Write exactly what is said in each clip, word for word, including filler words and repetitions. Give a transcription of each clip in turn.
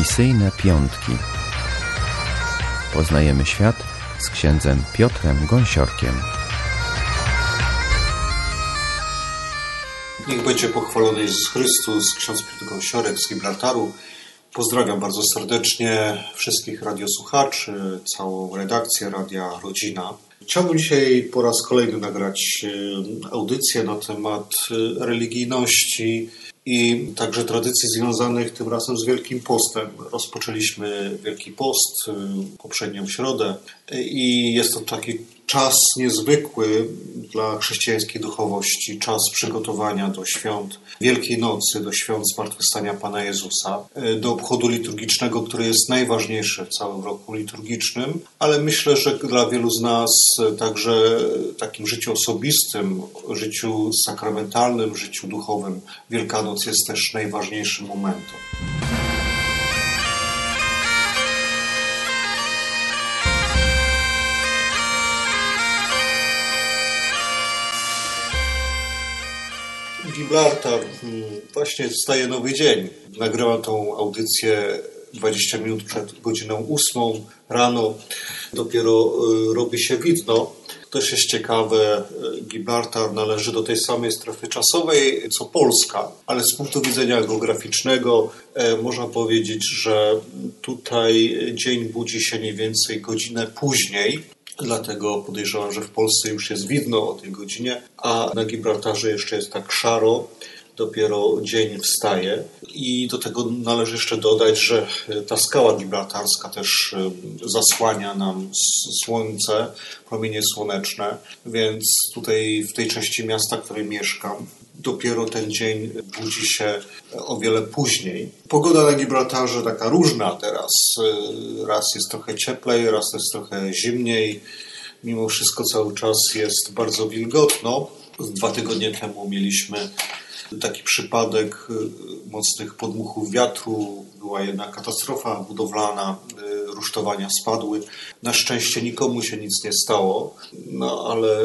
Misyjne piątki. Poznajemy świat z księdzem Piotrem Gąsiorkiem. Niech będzie pochwalony Jezus Chrystus, ksiądz Piotr Gąsiorek z Gibraltaru. Pozdrawiam bardzo serdecznie wszystkich radiosłuchaczy, całą redakcję Radia Rodzina. Chciałbym dzisiaj po raz kolejny nagrać audycję na temat religijności i także tradycji związanych tym razem z Wielkim Postem. Rozpoczęliśmy Wielki Post poprzednią środę i jest to taki czas niezwykły dla chrześcijańskiej duchowości, czas przygotowania do świąt Wielkiej Nocy, do świąt Zmartwychwstania Pana Jezusa, do obchodu liturgicznego, który jest najważniejszy w całym roku liturgicznym, ale myślę, że dla wielu z nas także w takim życiu osobistym, życiu sakramentalnym, życiu duchowym Wielkanoc jest też najważniejszym momentem. Gibraltar, właśnie wstaje nowy dzień. Nagrywam tą audycję dwadzieścia minut przed godziną ósmą rano. Dopiero robi się widno. Też jest ciekawe, Gibraltar należy do tej samej strefy czasowej co Polska, ale z punktu widzenia geograficznego można powiedzieć, że tutaj dzień budzi się mniej więcej godzinę później. Dlatego podejrzewam, że w Polsce już jest widno o tej godzinie, a na Gibraltarze jeszcze jest tak szaro, dopiero dzień wstaje. I do tego należy jeszcze dodać, że ta skała gibraltarska też zasłania nam słońce, promienie słoneczne, więc tutaj w tej części miasta, w której mieszkam, dopiero ten dzień budzi się o wiele później. Pogoda na Gibraltarze taka różna teraz. Raz jest trochę cieplej, raz jest trochę zimniej. Mimo wszystko cały czas jest bardzo wilgotno. Dwa tygodnie temu mieliśmy taki przypadek mocnych podmuchów wiatru. Była jedna katastrofa budowlana, rusztowania spadły. Na szczęście nikomu się nic nie stało, no ale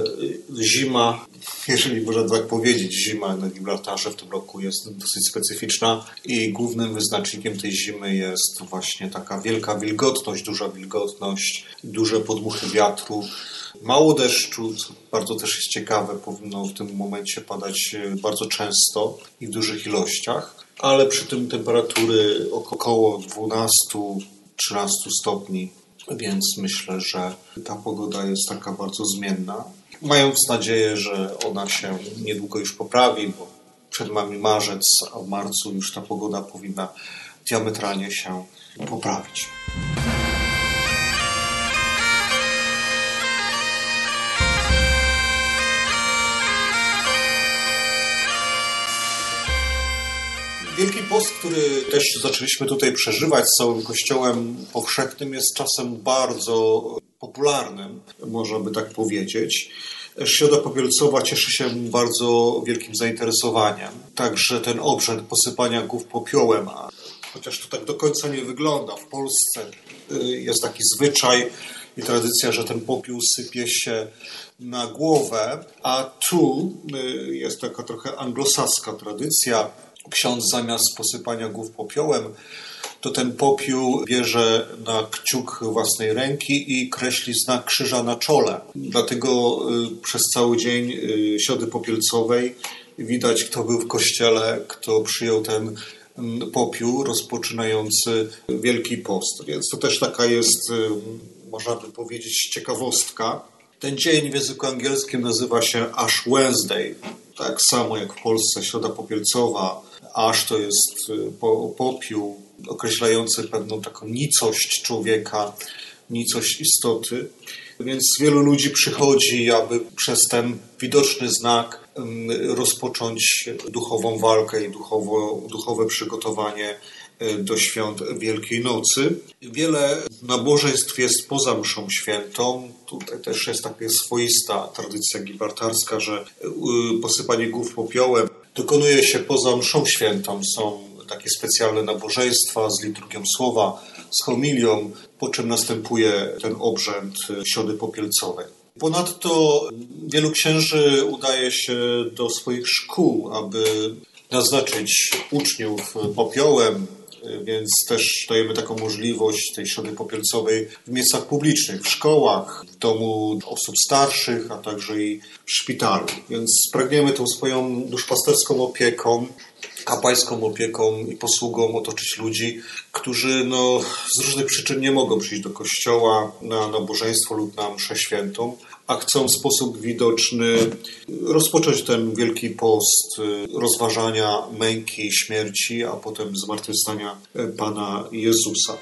zima, jeżeli można tak powiedzieć, zima na Gibraltarze w tym roku jest dosyć specyficzna i głównym wyznacznikiem tej zimy jest właśnie taka wielka wilgotność, duża wilgotność, duże podmuchy wiatru. Mało deszczu, co bardzo też jest ciekawe, powinno w tym momencie padać bardzo często i w dużych ilościach, ale przy tym temperatury około dwanaście trzynaście stopni, więc myślę, że ta pogoda jest taka bardzo zmienna. Mając nadzieję, że ona się niedługo już poprawi, bo przed nami marzec, a w marcu już ta pogoda powinna diametralnie się poprawić. Wielki Post, który też zaczęliśmy tutaj przeżywać z całym Kościołem powszechnym, jest czasem bardzo popularnym, można by tak powiedzieć. Środa Popielcowa cieszy się bardzo wielkim zainteresowaniem. Także ten obrzęd posypania głów popiołem, a chociaż to tak do końca nie wygląda. W Polsce jest taki zwyczaj i tradycja, że ten popiół sypie się na głowę, a tu jest taka trochę anglosaska tradycja. Ksiądz zamiast posypania głów popiołem, to ten popiół bierze na kciuk własnej ręki i kreśli znak krzyża na czole. Dlatego przez cały dzień Środy Popielcowej widać, kto był w kościele, kto przyjął ten popiół rozpoczynający Wielki Post. Więc to też taka jest, można by powiedzieć, ciekawostka. Ten dzień w języku angielskim nazywa się Ash Wednesday. Tak samo jak w Polsce Środa Popielcowa. Ash to jest popiół określający pewną taką nicość człowieka, nicość istoty. Więc wielu ludzi przychodzi, aby przez ten widoczny znak rozpocząć duchową walkę i duchowo, duchowe przygotowanie do świąt Wielkiej Nocy. Wiele nabożeństw jest poza mszą świętą. Tutaj też jest taka swoista tradycja gibraltarska, że posypanie głów popiołem dokonuje się poza mszą świętą. Są takie specjalne nabożeństwa z liturgią słowa, z homilią, po czym następuje ten obrzęd Środy Popielcowej. Ponadto wielu księży udaje się do swoich szkół, aby naznaczyć uczniów popiołem, więc też dajemy taką możliwość tej Środy Popielcowej w miejscach publicznych, w szkołach, w domu osób starszych, a także i w szpitalu. Więc pragniemy tą swoją duszpasterską opieką, kapłańską opieką i posługą otoczyć ludzi, którzy no, z różnych przyczyn nie mogą przyjść do kościoła na nabożeństwo lub na mszę świętą, a chcą w sposób widoczny rozpocząć ten Wielki Post rozważania męki, śmierci, a potem zmartwychwstania Pana Jezusa.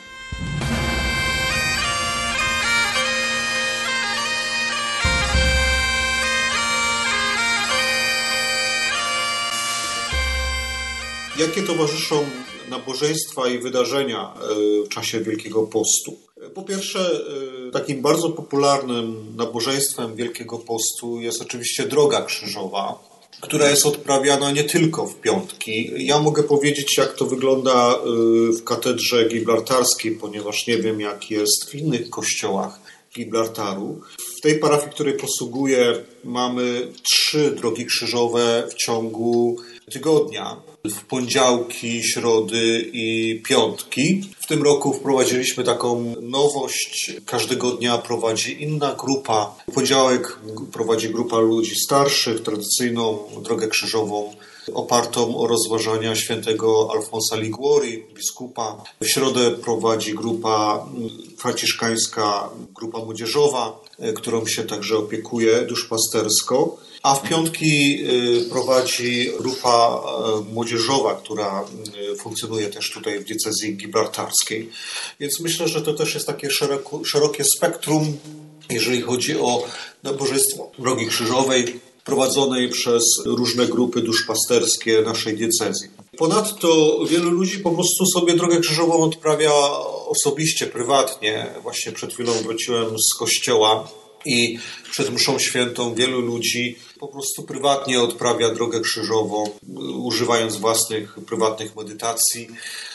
Jakie towarzyszą nabożeństwa i wydarzenia w czasie Wielkiego Postu? Po pierwsze, takim bardzo popularnym nabożeństwem Wielkiego Postu jest oczywiście Droga Krzyżowa, która jest odprawiana nie tylko w piątki. Ja mogę powiedzieć, jak to wygląda w katedrze gibraltarskiej, ponieważ nie wiem, jak jest w innych kościołach Gibraltaru. W tej parafii, której posługuję, mamy trzy drogi krzyżowe w ciągu tygodnia. W poniedziałki, środy i piątki. W tym roku wprowadziliśmy taką nowość. Każdego dnia prowadzi inna grupa. W poniedziałek prowadzi grupa ludzi starszych, tradycyjną drogę krzyżową opartą o rozważania świętego Alfonsa Liguori, biskupa. W środę prowadzi grupa franciszkańska, grupa młodzieżowa, którą się także opiekuje duszpastersko. A w piątki prowadzi grupa młodzieżowa, która funkcjonuje też tutaj w diecezji gibraltarskiej. Więc myślę, że to też jest takie szeroko, szerokie spektrum, jeżeli chodzi o nabożeństwo Drogi Krzyżowej, prowadzonej przez różne grupy duszpasterskie naszej diecezji. Ponadto wielu ludzi po prostu sobie Drogę Krzyżową odprawia osobiście, prywatnie. Właśnie przed chwilą wróciłem z kościoła i przed mszą świętą wielu ludzi po prostu prywatnie odprawia Drogę Krzyżową, używając własnych prywatnych medytacji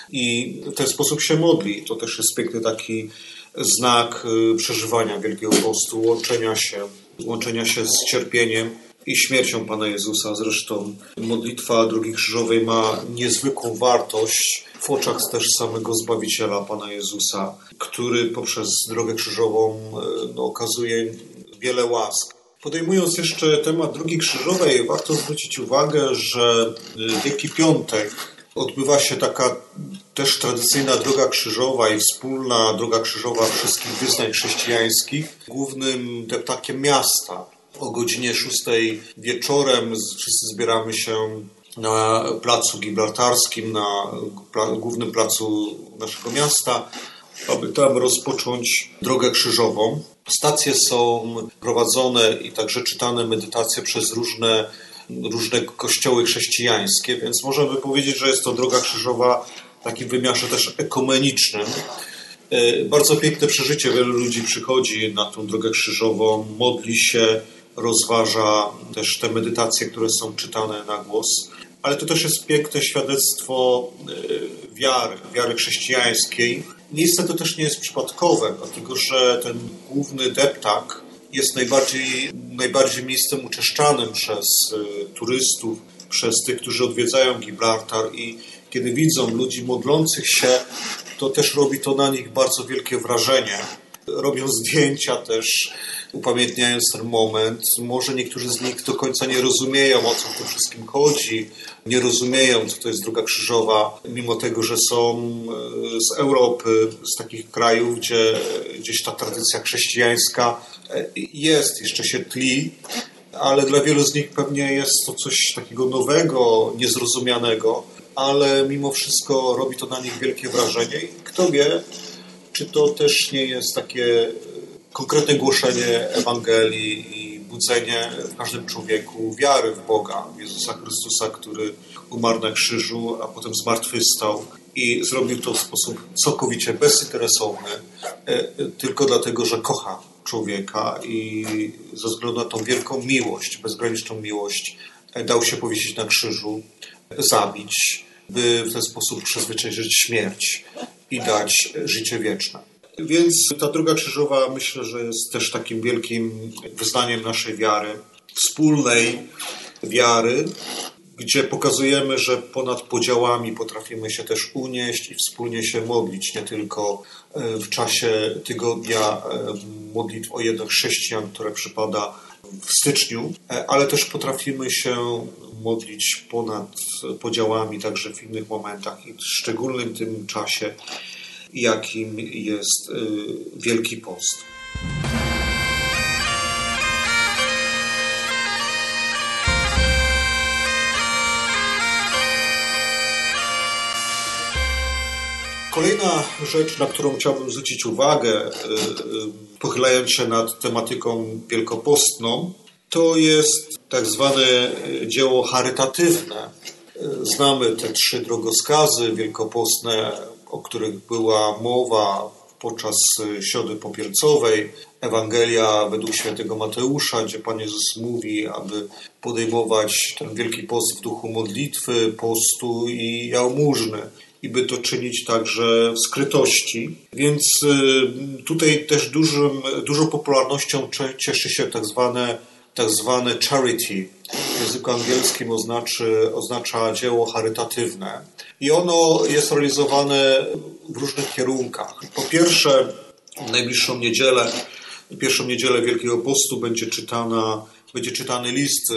i w ten sposób się modli. To też jest piękny taki znak przeżywania Wielkiego Postu, łączenia się, łączenia się z cierpieniem i śmiercią Pana Jezusa. Zresztą modlitwa Drogi Krzyżowej ma niezwykłą wartość w oczach też samego Zbawiciela Pana Jezusa, który poprzez Drogę Krzyżową no, okazuje wiele łask. Podejmując jeszcze temat Drogi Krzyżowej, warto zwrócić uwagę, że Wielki Piątek odbywa się taka też tradycyjna Droga Krzyżowa i wspólna Droga Krzyżowa wszystkich wyznań chrześcijańskich głównym deptakiem miasta. O godzinie szóstej wieczorem wszyscy zbieramy się na placu gibraltarskim, na głównym placu naszego miasta, aby tam rozpocząć Drogę Krzyżową. Stacje są prowadzone i także czytane medytacje przez różne, różne kościoły chrześcijańskie, więc możemy powiedzieć, że jest to Droga Krzyżowa w takim wymiarze też ekumenicznym. Bardzo piękne przeżycie, wielu ludzi przychodzi na tą Drogę Krzyżową, modli się, rozważa też te medytacje, które są czytane na głos. Ale to też jest piękne świadectwo wiary, wiary chrześcijańskiej. Miejsce to też nie jest przypadkowe, dlatego że ten główny deptak jest najbardziej, najbardziej miejscem uczeszczanym przez turystów, przez tych, którzy odwiedzają Gibraltar i kiedy widzą ludzi modlących się, to też robi to na nich bardzo wielkie wrażenie. Robią zdjęcia też, upamiętniając ten moment. Może niektórzy z nich do końca nie rozumieją, o co w tym wszystkim chodzi, nie rozumieją, co to jest Droga Krzyżowa, mimo tego, że są z Europy, z takich krajów, gdzie gdzieś ta tradycja chrześcijańska jest, jeszcze się tli, ale dla wielu z nich pewnie jest to coś takiego nowego, niezrozumianego, ale mimo wszystko robi to na nich wielkie wrażenie i kto wie, czy to też nie jest takie konkretne głoszenie Ewangelii i budzenie w każdym człowieku wiary w Boga, w Jezusa Chrystusa, który umarł na krzyżu, a potem zmartwychwstał i zrobił to w sposób całkowicie bezinteresowny, tylko dlatego, że kocha człowieka i ze względu na tą wielką miłość, bezgraniczną miłość, dał się powiesić na krzyżu, zabić, by w ten sposób przezwyciężyć śmierć i dać życie wieczne. Więc ta Droga Krzyżowa myślę, że jest też takim wielkim wyznaniem naszej wiary, wspólnej wiary, gdzie pokazujemy, że ponad podziałami potrafimy się też unieść i wspólnie się modlić, nie tylko w czasie tygodnia modlitw o jednych chrześcijan, które przypada w styczniu, ale też potrafimy się modlić ponad podziałami także w innych momentach i w szczególnym tym czasie, jakim jest Wielki Post. Kolejna rzecz, na którą chciałbym zwrócić uwagę, pochylając się nad tematyką wielkopostną, to jest tak zwane dzieło charytatywne. Znamy te trzy drogowskazy wielkopostne, o których była mowa podczas Środy Popielcowej. Ewangelia według świętego Mateusza, gdzie Pan Jezus mówi, aby podejmować ten Wielki Post w duchu modlitwy, postu i jałmużny. I by to czynić także w skrytości. Więc tutaj też dużym, dużą popularnością cieszy się tak zwane, tak zwane charity. W języku angielskim oznaczy, oznacza dzieło charytatywne. I ono jest realizowane w różnych kierunkach. Po pierwsze, w najbliższą niedzielę, w pierwszą niedzielę Wielkiego Postu będzie czytana, będzie czytany list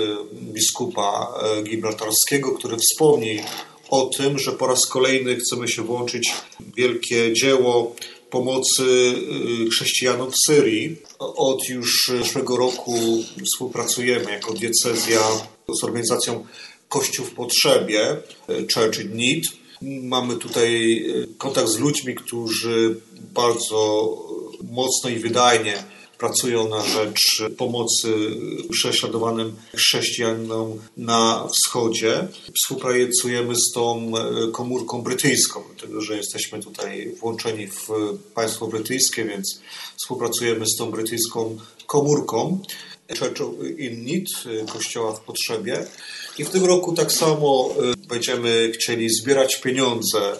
biskupa gibraltarskiego, który wspomni o tym, że po raz kolejny chcemy się włączyć w wielkie dzieło pomocy chrześcijanom w Syrii. Od już zeszłego roku współpracujemy jako diecezja z organizacją Kościół w Potrzebie, Church in Need. Mamy tutaj kontakt z ludźmi, którzy bardzo mocno i wydajnie pracują na rzecz pomocy prześladowanym chrześcijanom na wschodzie. Współpracujemy z tą komórką brytyjską, dlatego że jesteśmy tutaj włączeni w państwo brytyjskie, więc współpracujemy z tą brytyjską komórką Church in Need, Kościoła w Potrzebie. I w tym roku tak samo będziemy chcieli zbierać pieniądze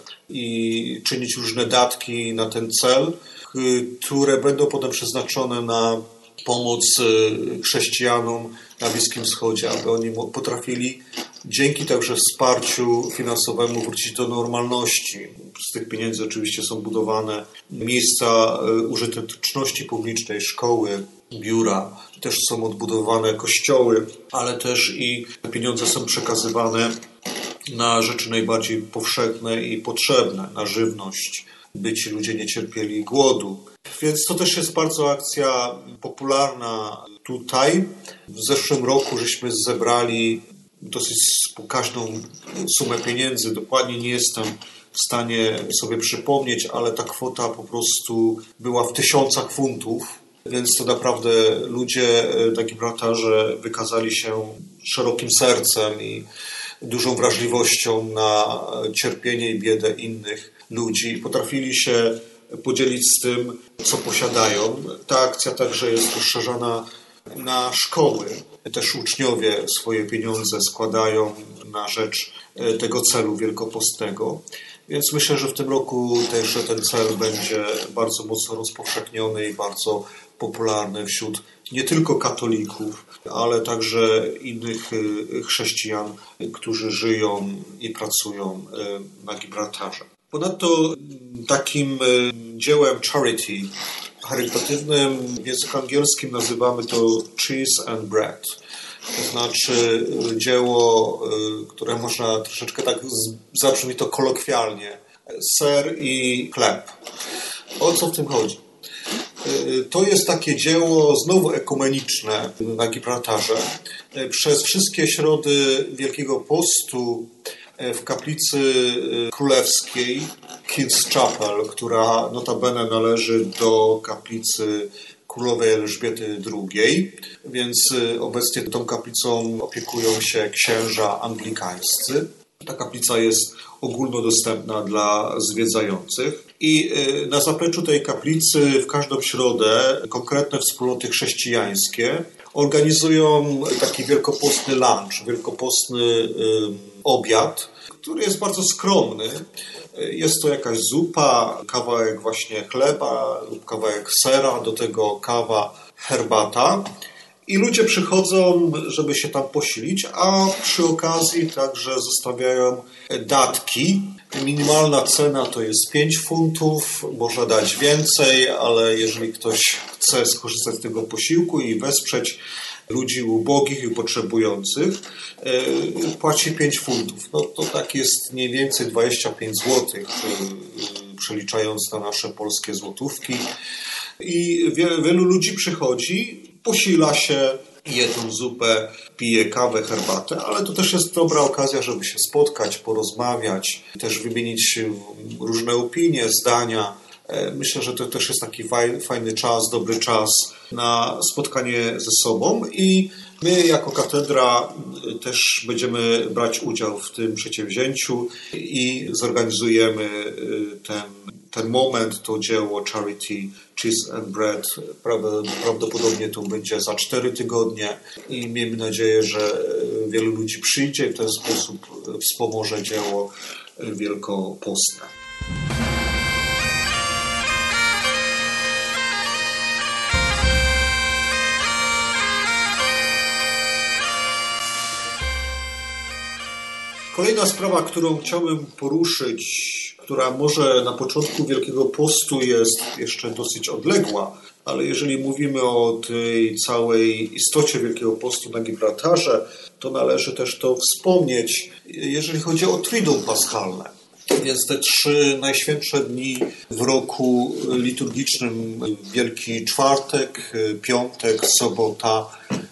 i czynić różne datki na ten cel, które będą potem przeznaczone na pomoc chrześcijanom na Bliskim Wschodzie, aby oni potrafili dzięki także wsparciu finansowemu wrócić do normalności. Z tych pieniędzy oczywiście są budowane miejsca użyteczności publicznej, szkoły, biura, też są odbudowane kościoły, ale też i pieniądze są przekazywane na rzeczy najbardziej powszechne i potrzebne, na żywność, by ci ludzie nie cierpieli głodu. Więc to też jest bardzo akcja popularna tutaj. W zeszłym roku żeśmy zebrali dosyć pokaźną sumę pieniędzy. Dokładnie nie jestem w stanie sobie przypomnieć, ale ta kwota po prostu była w tysiącach funtów. Więc to naprawdę ludzie na Gibraltarze wykazali się szerokim sercem i dużą wrażliwością na cierpienie i biedę innych ludzi. Potrafili się podzielić z tym, co posiadają. Ta akcja także jest rozszerzana na szkoły. Też uczniowie swoje pieniądze składają na rzecz tego celu wielkopostnego. Więc myślę, że w tym roku też ten cel będzie bardzo mocno rozpowszechniony i bardzo popularny wśród nie tylko katolików, ale także innych chrześcijan, którzy żyją i pracują na Gibraltarze. Ponadto takim dziełem charity, charytatywnym w języku angielskim nazywamy to Cheese and Bread. To znaczy dzieło, które można troszeczkę tak zabrzmi to kolokwialnie, ser i chleb. O co w tym chodzi? To jest takie dzieło znowu ekumeniczne na Gibraltarze. Przez wszystkie środy Wielkiego Postu w kaplicy królewskiej King's Chapel, która notabene należy do kaplicy królowej Elżbiety drugiej, więc obecnie tą kaplicą opiekują się księża anglikańscy. Ta kaplica jest ogólnodostępna dla zwiedzających i na zapleczu tej kaplicy w każdą środę konkretne wspólnoty chrześcijańskie organizują taki wielkopostny lunch, wielkopostny obiad, który jest bardzo skromny. Jest to jakaś zupa, kawałek właśnie chleba lub kawałek sera, do tego kawa, herbata I ludzie przychodzą, żeby się tam posilić, a przy okazji także zostawiają datki. Minimalna cena to jest pięć funtów, można dać więcej, ale jeżeli ktoś chce skorzystać z tego posiłku i wesprzeć ludzi ubogich i potrzebujących, płaci pięć funtów. No to tak jest mniej więcej dwadzieścia pięć złotych, przeliczając na nasze polskie złotówki. I wielu ludzi przychodzi, posila się, je tą zupę, pije kawę, herbatę, ale to też jest dobra okazja, żeby się spotkać, porozmawiać, też wymienić różne opinie, zdania. Myślę, że to też jest taki fajny czas, dobry czas na spotkanie ze sobą i my jako katedra też będziemy brać udział w tym przedsięwzięciu i zorganizujemy ten, ten moment, to dzieło Charity Cheese and Bread. Prawdopodobnie to będzie za cztery tygodnie i miejmy nadzieję, że wielu ludzi przyjdzie i w ten sposób wspomoże dzieło wielkopostne. Kolejna sprawa, którą chciałbym poruszyć, która może na początku Wielkiego Postu jest jeszcze dosyć odległa, ale jeżeli mówimy o tej całej istocie Wielkiego Postu na Gibraltarze, to należy też to wspomnieć, jeżeli chodzi o Triduum Paschalne. Więc te trzy najświętsze dni w roku liturgicznym, Wielki Czwartek, Piątek, Sobota,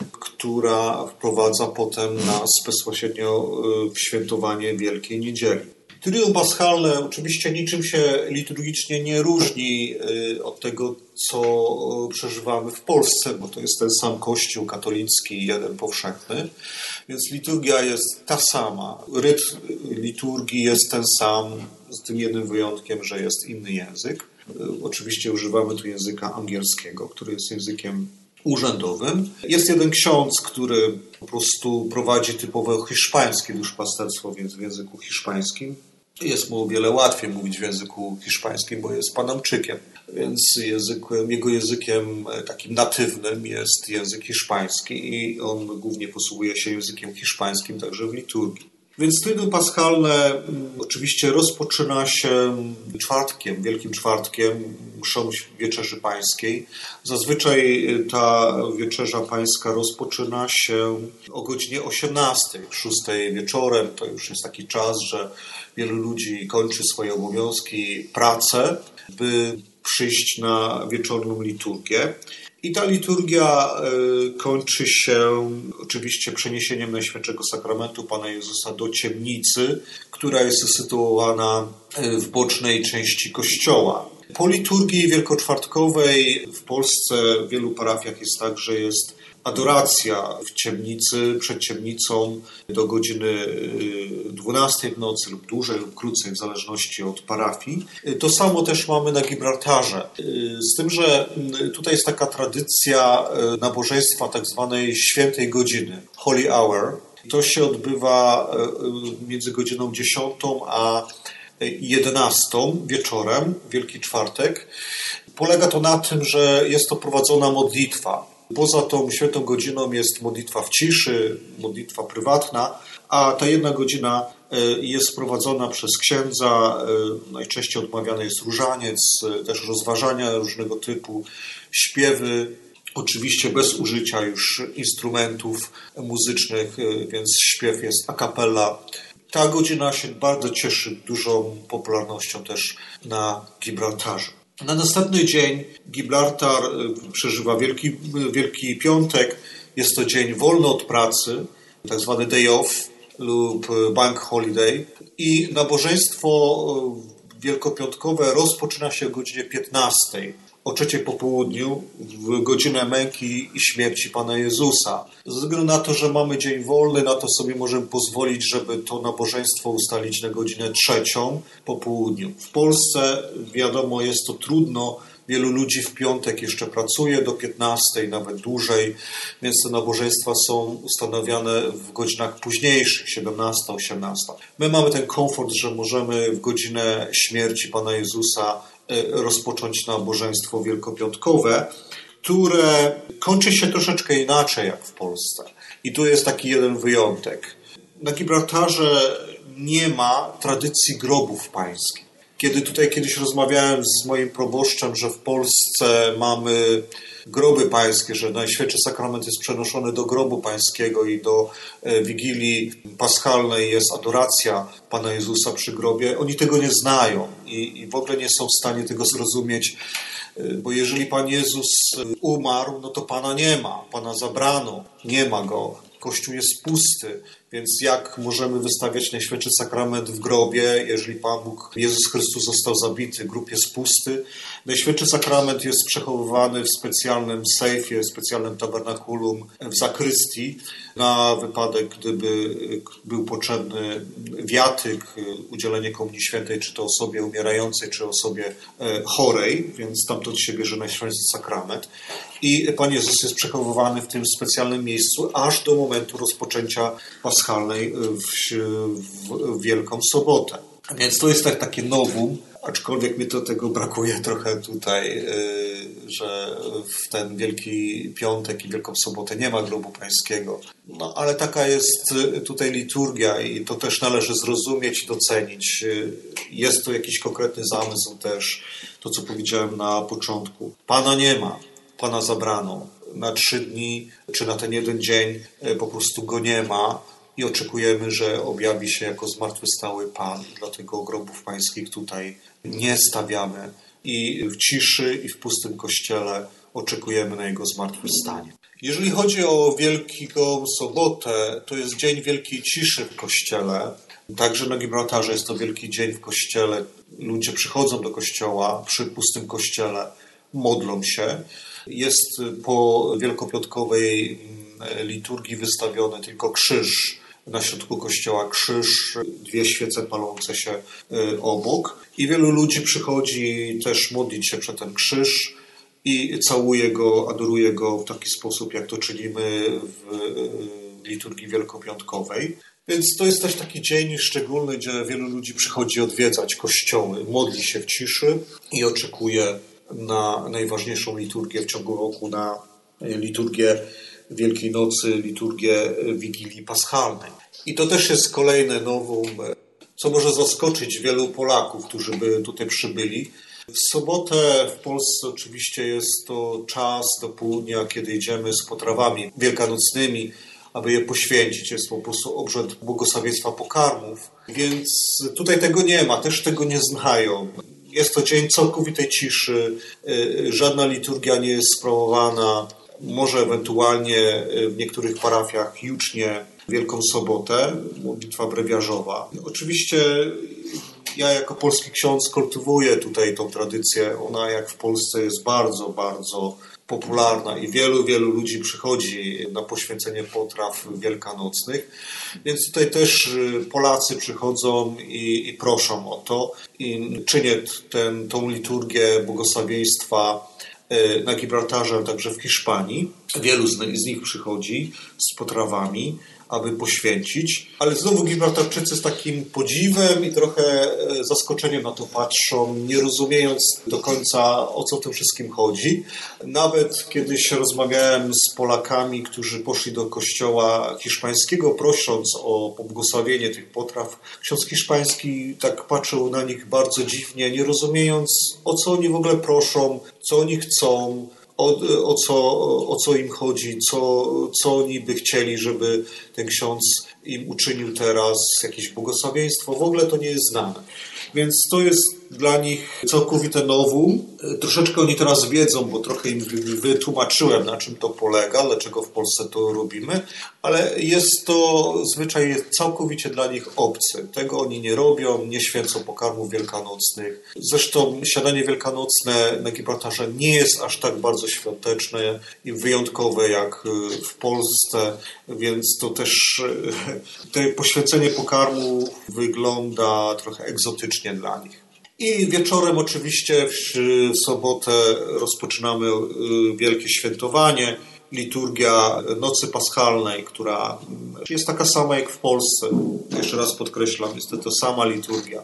która wprowadza potem nas bezpośrednio w świętowanie Wielkiej Niedzieli. Triduum Paschalne oczywiście niczym się liturgicznie nie różni od tego, co przeżywamy w Polsce, bo to jest ten sam Kościół katolicki, jeden powszechny, więc liturgia jest ta sama. Rytm liturgii jest ten sam, z tym jednym wyjątkiem, że jest inny język. Oczywiście używamy tu języka angielskiego, który jest językiem urzędowym. Jest jeden ksiądz, który po prostu prowadzi typowe hiszpańskie duszpasterstwo, więc w języku hiszpańskim. Jest mu o wiele łatwiej mówić w języku hiszpańskim, bo jest Panamczykiem, więc językiem, jego językiem takim natywnym jest język hiszpański i on głównie posługuje się językiem hiszpańskim także w liturgii. Więc Triduum Paschalne oczywiście rozpoczyna się czwartkiem, Wielkim Czwartkiem, mszą Wieczerzy Pańskiej. Zazwyczaj ta Wieczerza Pańska rozpoczyna się o godzinie osiemnastej, szóstej wieczorem. To już jest taki czas, że wielu ludzi kończy swoje obowiązki, pracę, by przyjść na wieczorną liturgię. I ta liturgia kończy się oczywiście przeniesieniem Najświętszego Sakramentu Pana Jezusa do ciemnicy, która jest usytuowana w bocznej części kościoła. Po liturgii wielkoczwartkowej w Polsce w wielu parafiach jest tak, że jest adoracja w ciemnicy, przed ciemnicą do godziny dwunastej w nocy lub dłużej lub krócej w zależności od parafii. To samo też mamy na Gibraltarze. Z tym, że tutaj jest taka tradycja nabożeństwa tak zwanej świętej godziny, Holy Hour. To się odbywa między godziną dziesiątą a jedenastą wieczorem, Wielki Czwartek. Polega to na tym, że jest to prowadzona modlitwa. Poza tą świętą godziną jest modlitwa w ciszy, modlitwa prywatna, a ta jedna godzina jest prowadzona przez księdza. Najczęściej odmawiany jest różaniec, też rozważania różnego typu, śpiewy, oczywiście bez użycia już instrumentów muzycznych, więc śpiew jest a cappella. Ta godzina się bardzo cieszy dużą popularnością też na Gibraltarze. Na następny dzień Gibraltar przeżywa Wielki, Wielki Piątek. Jest to dzień wolny od pracy, tak zwany day off lub bank holiday. I nabożeństwo wielkopiątkowe rozpoczyna się o godzinie piętnastej, o trzeciej po południu, w godzinę męki i śmierci Pana Jezusa. Ze względu na to, że mamy dzień wolny, na to sobie możemy pozwolić, żeby to nabożeństwo ustalić na godzinę trzecią po południu. W Polsce, wiadomo, jest to trudno. Wielu ludzi w piątek jeszcze pracuje do piętnastej, nawet dłużej, więc te nabożeństwa są ustanawiane w godzinach późniejszych, siedemnasta, osiemnasta. My mamy ten komfort, że możemy w godzinę śmierci Pana Jezusa rozpocząć nabożeństwo wielkopiątkowe które kończy się troszeczkę inaczej jak w Polsce. I tu jest taki jeden wyjątek. Na Gibraltarze nie ma tradycji grobów pańskich. Kiedy tutaj kiedyś rozmawiałem z moim proboszczem, że w Polsce mamy groby pańskie, że Najświętszy Sakrament jest przenoszony do grobu pańskiego i do Wigilii Paschalnej jest adoracja Pana Jezusa przy grobie, oni tego nie znają i, i w ogóle nie są w stanie tego zrozumieć, bo jeżeli Pan Jezus umarł, no to Pana nie ma, Pana zabrano, nie ma Go. Kościół jest pusty, więc jak możemy wystawiać Najświętszy Sakrament w grobie, jeżeli Pan Bóg, Jezus Chrystus został zabity, grób jest pusty. Najświętszy Sakrament jest przechowywany w specjalnym sejfie, specjalnym tabernakulum w zakrystii na wypadek, gdyby był potrzebny wiatyk, udzielenie Komunii Świętej, czy to osobie umierającej, czy osobie chorej, więc stamtąd się bierze Najświętszy Sakrament. I Pan Jezus jest przechowywany w tym specjalnym miejscu aż do momentu rozpoczęcia paschalnej w, w, w Wielką Sobotę. Więc to jest tak, takie nowum, aczkolwiek mi to tego brakuje trochę tutaj, że w ten Wielki Piątek i Wielką Sobotę nie ma grobu pańskiego. No ale taka jest tutaj liturgia i to też należy zrozumieć i docenić. Jest to jakiś konkretny zamysł też, to co powiedziałem na początku. Pana nie ma. Pana zabrano na trzy dni, czy na ten jeden dzień po prostu Go nie ma i oczekujemy, że objawi się jako zmartwychwstały Pan. Dlatego grobów pańskich tutaj nie stawiamy i w ciszy i w pustym kościele oczekujemy na Jego zmartwychwstanie. Jeżeli chodzi o Wielką Sobotę, to jest dzień wielkiej ciszy w kościele. Także na Gibraltarze jest to wielki dzień w kościele. Ludzie przychodzą do kościoła przy pustym kościele, modlą się. Jest po wielkopiątkowej liturgii wystawiony tylko krzyż na środku kościoła, krzyż, dwie świece palące się obok. I wielu ludzi przychodzi też modlić się przed ten krzyż i całuje go, adoruje go w taki sposób, jak to czynimy w liturgii wielkopiątkowej. Więc to jest też taki dzień szczególny, gdzie wielu ludzi przychodzi odwiedzać kościoły, modli się w ciszy i oczekuje na najważniejszą liturgię w ciągu roku, na liturgię Wielkiej Nocy, liturgię Wigilii Paschalnej. I to też jest kolejne nowum, co może zaskoczyć wielu Polaków, którzy by tutaj przybyli. W sobotę w Polsce oczywiście jest to czas do południa, kiedy idziemy z potrawami wielkanocnymi, aby je poświęcić. Jest po prostu obrzęd błogosławieństwa pokarmów, więc tutaj tego nie ma, też tego nie znają. Jest to dzień całkowitej ciszy, żadna liturgia nie jest sprawowana, może ewentualnie w niektórych parafiach jucznie Wielką Sobotę, modlitwa brewiarzowa. Oczywiście ja jako polski ksiądz kultywuję tutaj tą tradycję, ona jak w Polsce jest bardzo, bardzo popularna i wielu, wielu ludzi przychodzi na poświęcenie potraw wielkanocnych, więc tutaj też Polacy przychodzą i, i proszą o to i czynię ten, tą liturgię błogosławieństwa na Gibraltarze, ale także w Hiszpanii. Wielu z, z nich przychodzi z potrawami, aby poświęcić, ale znowu Gibraltarczycy z takim podziwem i trochę zaskoczeniem na to patrzą, nie rozumiejąc do końca, o co w tym wszystkim chodzi. Nawet kiedyś rozmawiałem z Polakami, którzy poszli do kościoła hiszpańskiego, prosząc o pobłogosławienie tych potraw. Ksiądz hiszpański tak patrzył na nich bardzo dziwnie, nie rozumiejąc, o co oni w ogóle proszą, co oni chcą, O, o, co, o co im chodzi, co, co oni by chcieli, żeby ten ksiądz im uczynił teraz, jakieś błogosławieństwo. W ogóle to nie jest znane. Więc to jest dla nich całkowite nowum. Troszeczkę oni teraz wiedzą, bo trochę im wytłumaczyłem, na czym to polega, dlaczego w Polsce to robimy, ale jest to zwyczaj całkowicie dla nich obcy. Tego oni nie robią, nie święcą pokarmów wielkanocnych. Zresztą śniadanie wielkanocne na Gibraltarze nie jest aż tak bardzo świąteczne i wyjątkowe jak w Polsce, więc to też to poświęcenie pokarmu wygląda trochę egzotycznie dla nich. I wieczorem oczywiście w, w sobotę rozpoczynamy wielkie świętowanie, liturgia Nocy Paschalnej, która jest taka sama jak w Polsce. Jeszcze raz podkreślam, jest to ta sama liturgia.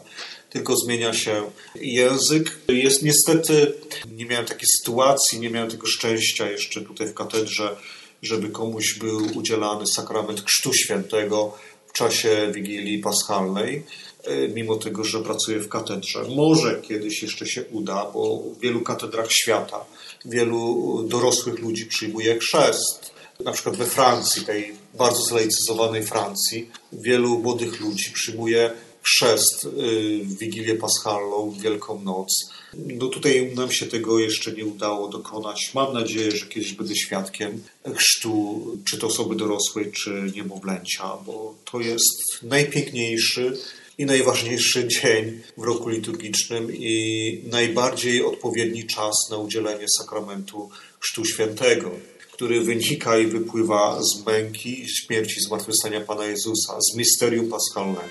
tylko zmienia się język. Jest niestety, nie miałem takiej sytuacji, nie miałem tego szczęścia jeszcze tutaj w katedrze, żeby komuś był udzielany sakrament Chrztu Świętego w czasie Wigilii Paschalnej, mimo tego, że pracuję w katedrze. Może kiedyś jeszcze się uda, bo w wielu katedrach świata wielu dorosłych ludzi przyjmuje chrzest. Na przykład we Francji, tej bardzo zlaicyzowanej Francji, wielu młodych ludzi przyjmuje chrzest w Wigilię Paschalną, w Wielką Noc. No tutaj nam się tego jeszcze nie udało dokonać. Mam nadzieję, że kiedyś będę świadkiem chrztu, czy to osoby dorosłej, czy niemowlęcia, bo to jest najpiękniejszy i najważniejszy dzień w roku liturgicznym i najbardziej odpowiedni czas na udzielenie sakramentu Chrztu Świętego, który wynika i wypływa z męki, śmierci i zmartwychwstania Pana Jezusa, z misterium paschalnego.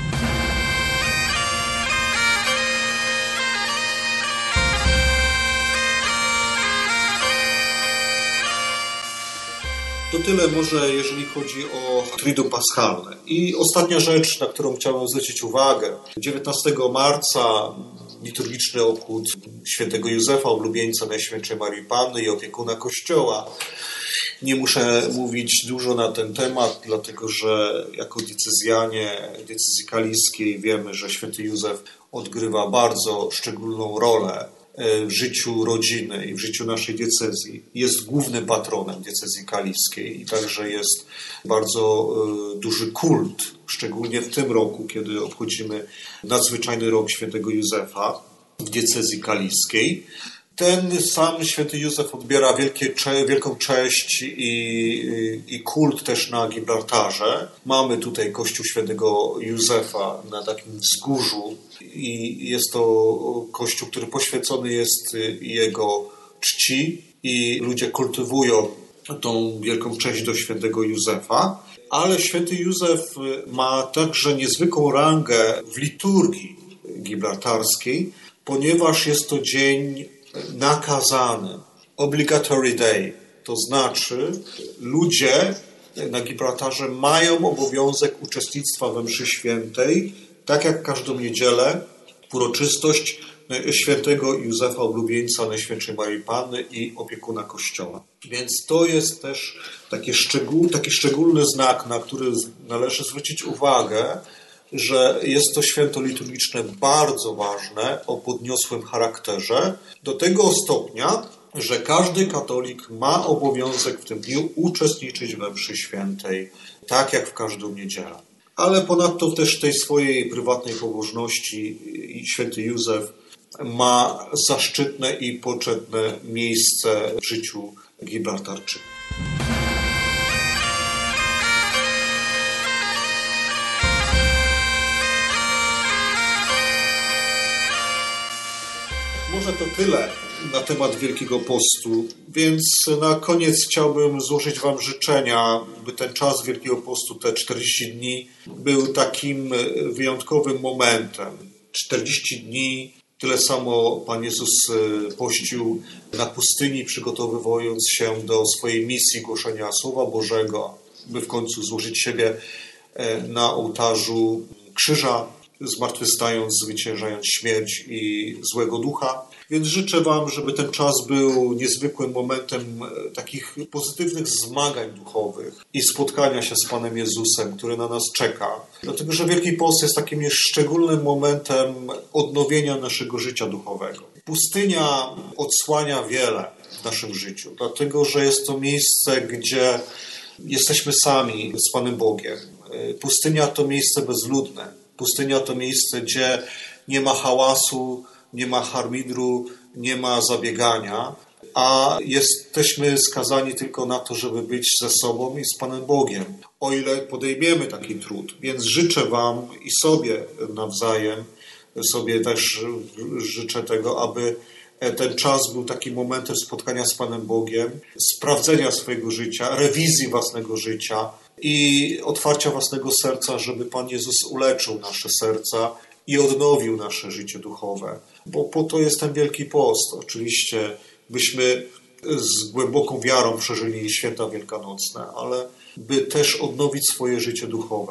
To tyle może, jeżeli chodzi o Triduum Paschalne. I ostatnia rzecz, na którą chciałem zwrócić uwagę. dziewiętnastego marca liturgiczny obchód świętego Józefa, oblubieńca Najświętszej Maryi Panny i opiekuna Kościoła. Nie muszę mówić dużo na ten temat, dlatego że jako diecezjanie diecezji kaliskiej wiemy, że święty Józef odgrywa bardzo szczególną rolę w życiu rodziny i w życiu naszej diecezji. Jest głównym patronem diecezji kaliskiej i także jest bardzo duży kult, szczególnie w tym roku, kiedy obchodzimy nadzwyczajny rok świętego Józefa w diecezji kaliskiej. Ten sam święty Józef odbiera wielkie, wielką cześć i, i kult też na Gibraltarze. Mamy tutaj kościół świętego Józefa na takim wzgórzu i jest to kościół, który poświęcony jest jego czci i ludzie kultywują tą wielką cześć do świętego Józefa. Ale święty Józef ma także niezwykłą rangę w liturgii gibraltarskiej, ponieważ jest to dzień nakazany, obligatory day, to znaczy ludzie na Gibraltarze mają obowiązek uczestnictwa we mszy świętej, tak jak każdą niedzielę, uroczystość świętego Józefa, oblubieńca Najświętszej Maryi Panny i opiekuna Kościoła. Więc to jest też taki, szczegół, taki szczególny znak, na który należy zwrócić uwagę, że jest to święto liturgiczne bardzo ważne, o podniosłym charakterze, do tego stopnia, że każdy katolik ma obowiązek w tym dniu uczestniczyć we mszy świętej, tak jak w każdą niedzielę. Ale ponadto też w tej swojej prywatnej pobożności święty Józef ma zaszczytne i poczetne miejsce w życiu Gibraltarczyków. Może to tyle na temat Wielkiego Postu, więc na koniec chciałbym złożyć Wam życzenia, by ten czas Wielkiego Postu, te czterdzieści dni, był takim wyjątkowym momentem. czterdzieści dni, tyle samo Pan Jezus pościł na pustyni, przygotowując się do swojej misji głoszenia Słowa Bożego, by w końcu złożyć siebie na ołtarzu krzyża, zmartwychwstając, zwyciężając śmierć i złego ducha. Więc życzę Wam, żeby ten czas był niezwykłym momentem takich pozytywnych zmagań duchowych i spotkania się z Panem Jezusem, który na nas czeka. Dlatego, że Wielki Post jest takim szczególnym momentem odnowienia naszego życia duchowego. Pustynia odsłania wiele w naszym życiu, dlatego, że jest to miejsce, gdzie jesteśmy sami z Panem Bogiem. Pustynia to miejsce bezludne. Pustynia to miejsce, gdzie nie ma hałasu, nie ma harmidru, nie ma zabiegania, a jesteśmy skazani tylko na to, żeby być ze sobą i z Panem Bogiem, o ile podejmiemy taki trud. Więc życzę Wam i sobie nawzajem, sobie też życzę tego, aby ten czas był takim momentem spotkania z Panem Bogiem, sprawdzenia swojego życia, rewizji własnego życia i otwarcia własnego serca, żeby Pan Jezus uleczył nasze serca i odnowił nasze życie duchowe. Bo po to jest ten Wielki Post. Oczywiście byśmy z głęboką wiarą przeżyli święta wielkanocne, ale by też odnowić swoje życie duchowe.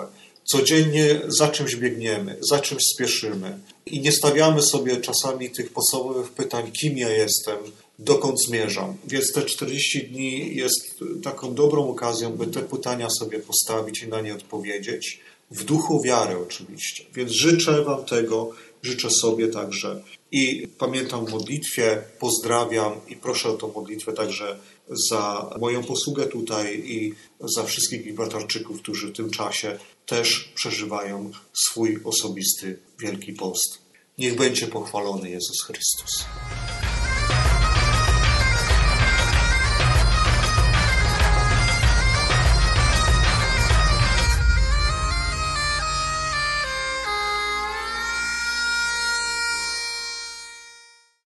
Codziennie za czymś biegniemy, za czymś spieszymy i nie stawiamy sobie czasami tych podstawowych pytań, kim ja jestem, dokąd zmierzam. Więc te czterdzieści dni jest taką dobrą okazją, by te pytania sobie postawić i na nie odpowiedzieć. W duchu wiary oczywiście. Więc życzę Wam tego, życzę sobie także. I pamiętam w modlitwie, pozdrawiam i proszę o tą modlitwę także za moją posługę tutaj i za wszystkich Gibraltarczyków, którzy w tym czasie też przeżywają swój osobisty Wielki Post. Niech będzie pochwalony Jezus Chrystus.